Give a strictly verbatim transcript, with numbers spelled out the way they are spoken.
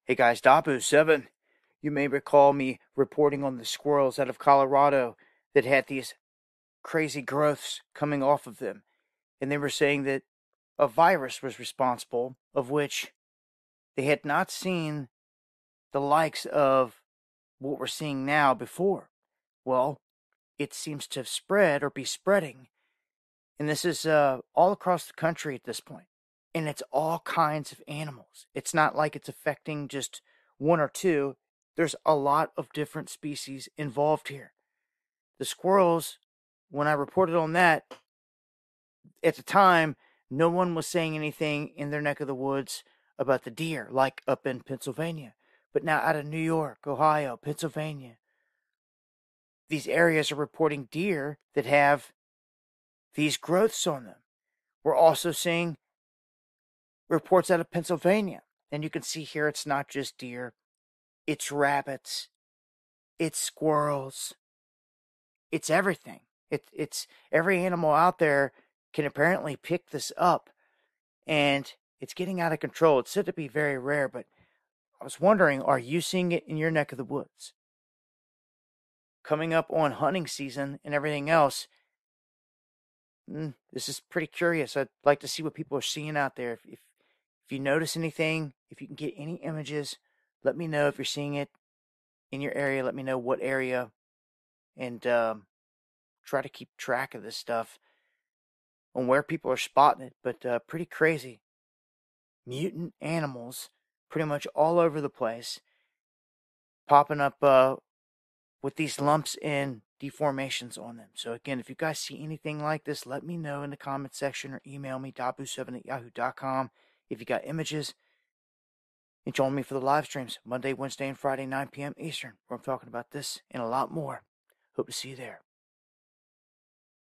Hey guys, Dabu seven. You may recall me reporting on the squirrels out of Colorado that had these crazy growths coming off of them. And they were saying that a virus was responsible, of which they had not seen the likes of what we're seeing now before. Well, it seems to have spread or be spreading. And this is uh, all across the country at this point. And it's all kinds of animals. It's not like it's affecting just one or two. There's a lot of different species involved here. The squirrels, when I reported on that, at the time, no one was saying anything in their neck of the woods about the deer, like up in Pennsylvania. But now out of New York, Ohio, Pennsylvania, these areas are reporting deer that have these growths on them. We're also seeing reports out of Pennsylvania. And you can see here it's not just deer, it's rabbits, it's squirrels, it's everything. It, it's every animal out there can apparently pick this up, and it's getting out of control. It's said to be very rare, but I was wondering, are you seeing it in your neck of the woods? Coming up on hunting season and everything else, mm, this is pretty curious. I'd like to see what people are seeing out there. If, if if you notice anything, if you can get any images, let me know if you're seeing it in your area. Let me know what area, and um, try to keep track of this stuff on where people are spotting it. But uh, pretty crazy. Mutant animals pretty much all over the place, popping up uh, with these lumps and deformations on them. So again, if you guys see anything like this, let me know in the comment section or email me, dabu seven at yahoo dot com. If you got images, and join me for the live streams Monday, Wednesday, and Friday, nine p.m. Eastern, where I'm talking about this and a lot more. Hope to see you there.